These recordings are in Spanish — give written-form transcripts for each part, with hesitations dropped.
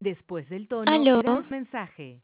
Después del tono, ¿Aló? grabemos mensaje.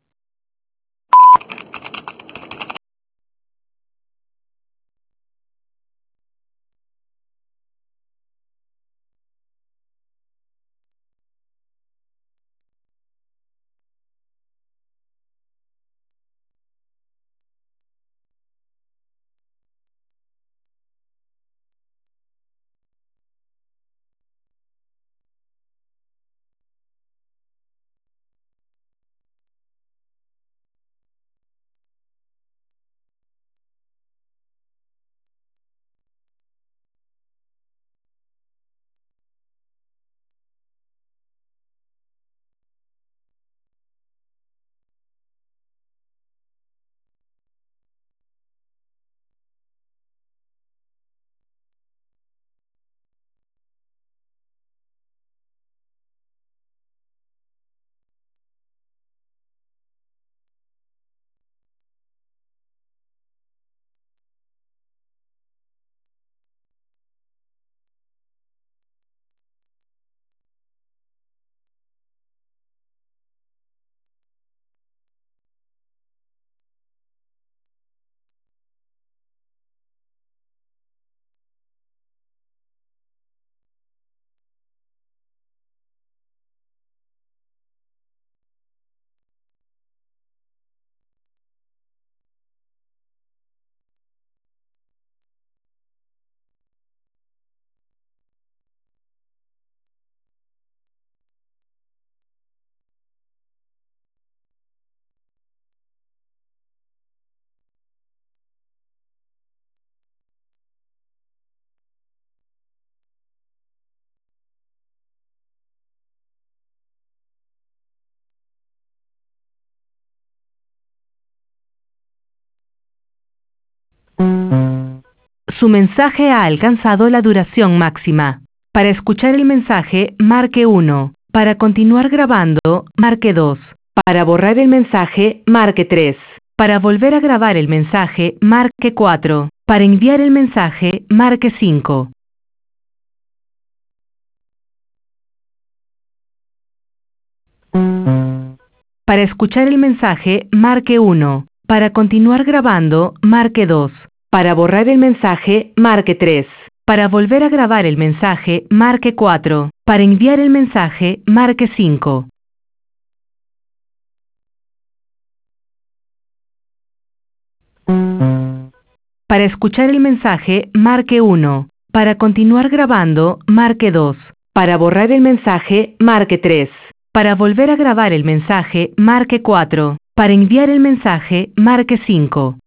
Su mensaje ha alcanzado la duración máxima. Para escuchar el mensaje, marque 1. Para continuar grabando, marque 2. Para borrar el mensaje, marque 3. Para volver a grabar el mensaje, marque 4. Para enviar el mensaje, marque 5. Para escuchar el mensaje, marque 1. Para continuar grabando, marque 2. Para borrar el mensaje, marque 3. Para volver a grabar el mensaje, marque 4. Para enviar el mensaje, marque 5. Para escuchar el mensaje, marque 1. Para continuar grabando, marque 2. Para borrar el mensaje, marque 3. Para volver a grabar el mensaje, marque 4. Para enviar el mensaje, marque 5.